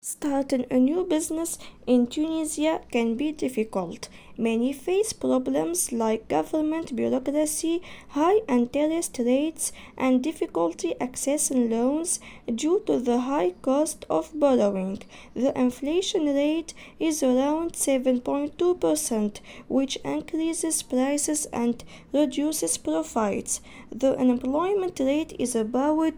Starting a new business in Tunisia can be difficult. Many face problems like government bureaucracy, high interest rates, and difficulty accessing loans due to the high cost of borrowing. The inflation rate is around 7.2%, which increases prices and reduces profits. The unemployment rate is about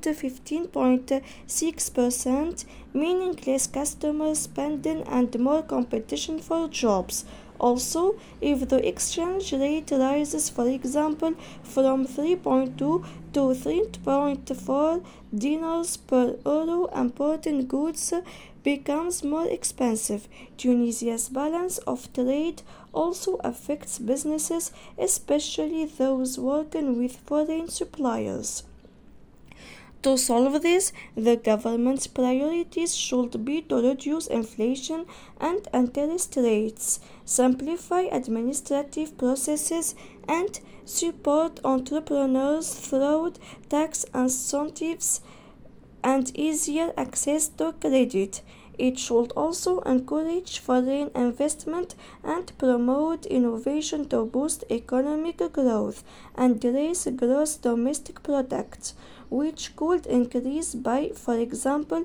15.6%, meaning less customer spending and more competition for jobs. Also, if the exchange rate rises, for example, from 3.2 to 3.4 dinars per euro, importing goods becomes more expensive. Tunisia's balance of trade also affects businesses, especially those working with foreign suppliers. To solve this, the government's priorities should be to reduce inflation and interest rates, simplify administrative processes, and support entrepreneurs through tax incentives and easier access to credit. It should also encourage foreign investment and promote innovation to boost economic growth and raise gross domestic product, which could increase by, for example,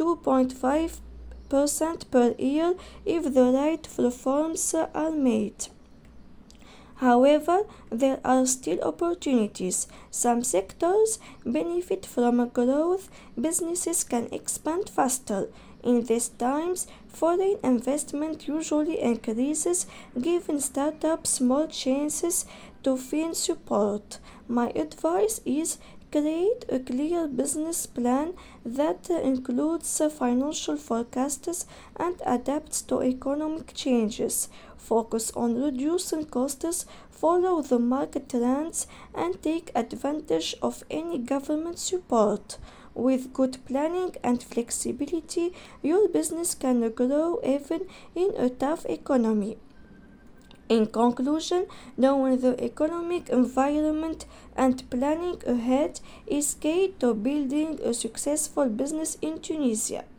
2.5% per year if the right reforms are made. However, there are still opportunities. Some sectors benefit from growth, businesses can expand faster. In these times, foreign investment usually increases, giving startups more chances to find support. My advice is create a clear business plan that includes financial forecasts and adapts to economic changes. Focus on reducing costs, follow the market trends, and take advantage of any government support. With good planning and flexibility, your business can grow even in a tough economy. In conclusion, knowing the economic environment and planning ahead is key to building a successful business in Tunisia.